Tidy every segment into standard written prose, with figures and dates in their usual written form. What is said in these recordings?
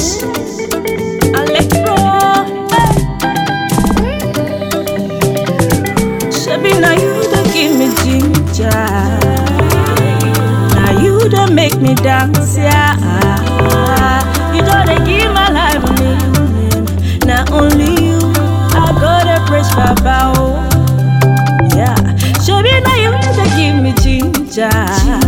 Electro. Shabby, now you don't give me ginger. Now you don't make me dance, yeah. You don't give my life a meaning. Not only you, I gotta praise Baba. Yeah, Shabby, now you don't give me ginger.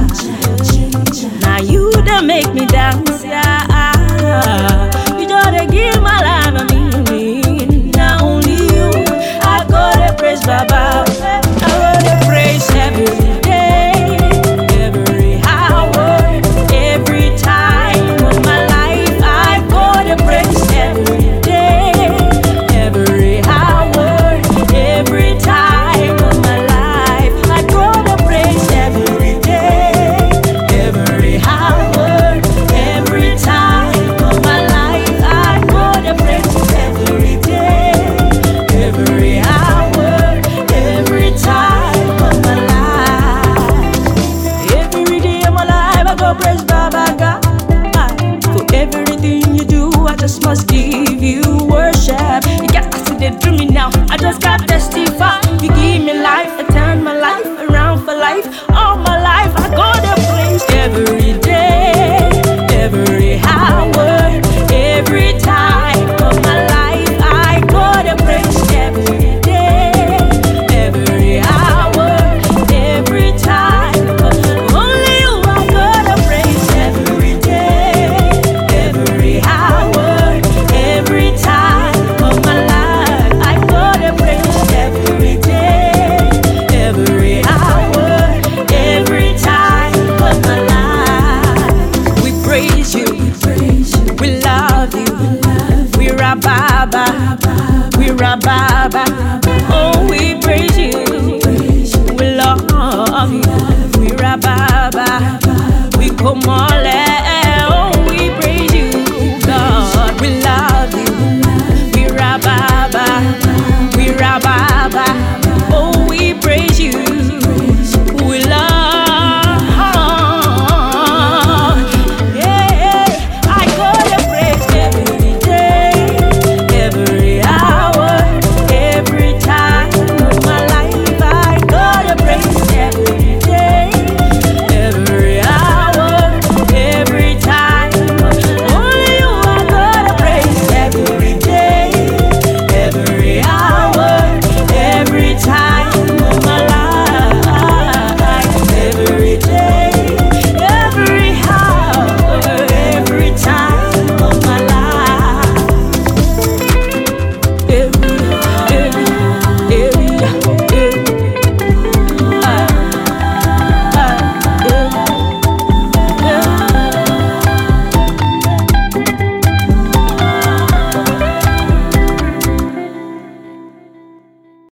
Now you don't make me dance, yeah. You don't give my life a meaning. Not only you, I gotta praise Baba. I gotta praise every day, every hour, every time of my life. I gotta praise every day, every hour, every time of my life. I gotta praise every day, every hour, every time of my life. I gotta praise every day, every hour, every time of my life. Every day of my life, I go praise Baba God. For everything you do, I just must give you worship. You got to see it through me now. I just got testify. You give me life, I turn my life around for life. All my life, I gotta praise every day, every hour, every time of my life. I gotta praise every day, every hour, every time. Only you, I gotta praise every day, every hour, every time of my life. I gotta praise every day, every hour, every time of my life. We praise you, we love you, we're a Baba, we're a Baba. Oh, we praise you, we love you, we're a Baba. We come on.